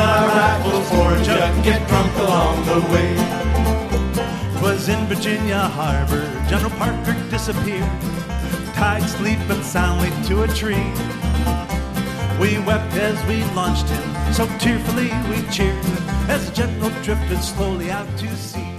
my rifles for a jug, get drunk along the way. 'Twas in Virginia Harbor, General Parker disappeared, tied sleeping soundly to a tree. We wept as we launched him, so tearfully we cheered, as the General drifted slowly out to sea.